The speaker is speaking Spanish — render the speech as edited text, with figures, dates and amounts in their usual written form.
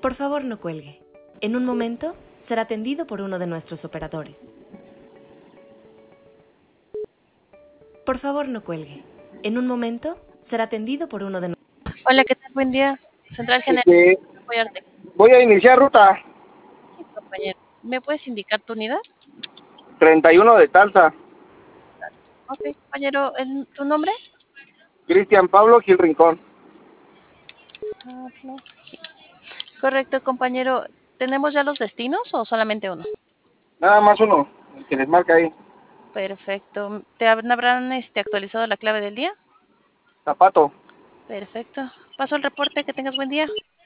Por favor, no cuelgue. En un momento será atendido por uno de nuestros operadores. Por favor, no cuelgue. En un momento será atendido por uno de nuestros... Hola, ¿qué tal? Buen día. Central General, ¿puedo apoyarte? Voy a iniciar ruta Sí, compañero. ¿Me puedes indicar tu unidad? 31 de Talsa. Ok, compañero, ¿tu nombre? Cristian Pablo Gil Rincón. Pablo Gil. Correcto, compañero. ¿Tenemos ya los destinos o solamente uno? Nada más uno, el que les marca ahí. Perfecto. ¿Te habrán actualizado la clave del día? Zapato. Perfecto. Paso el reporte, que tengas buen día.